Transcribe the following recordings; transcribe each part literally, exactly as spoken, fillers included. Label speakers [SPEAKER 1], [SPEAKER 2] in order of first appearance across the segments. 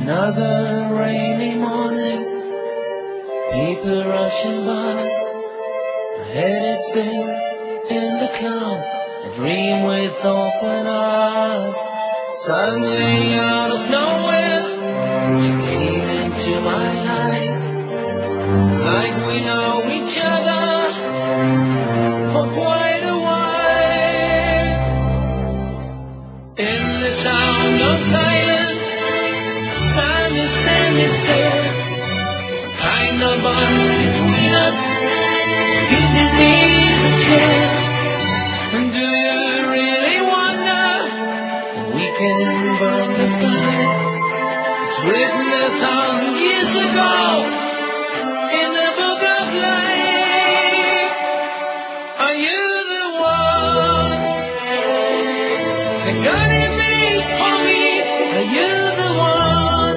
[SPEAKER 1] Another rainy morning, people rushing by. My head is still in the clouds, I dream with open eyes. Suddenly out of nowhere, she came into my life, like we know each other for quite a while. In the sound of silence, time is standing still. Some kind of bond between us is giving me the chill. And do you really wonder we can burn the sky? It's written a thousand years ago in the book of life. Are you the one that got it made for me? Are you the one?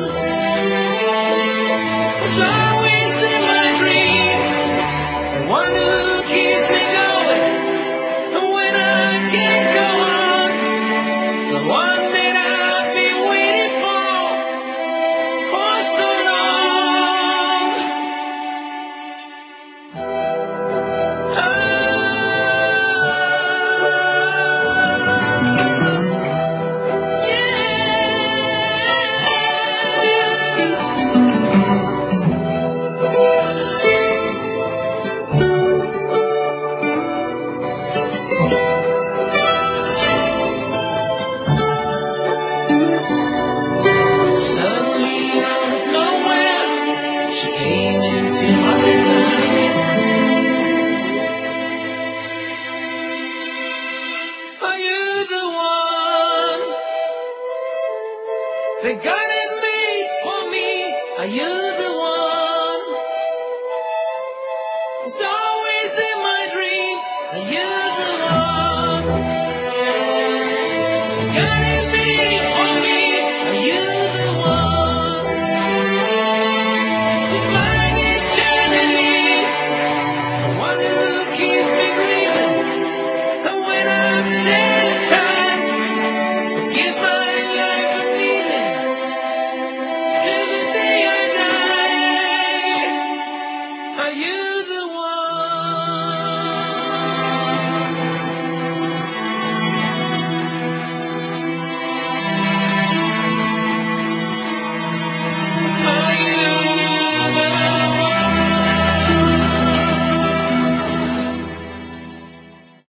[SPEAKER 1] It's always in my dreams, the one who keeps me going, and when I can't go on, the one that I've been waiting for for so long. Suddenly out of nowhere, she came into my life. Are you the one that got it made for me? Are you the one? It's always in my dreams. Are you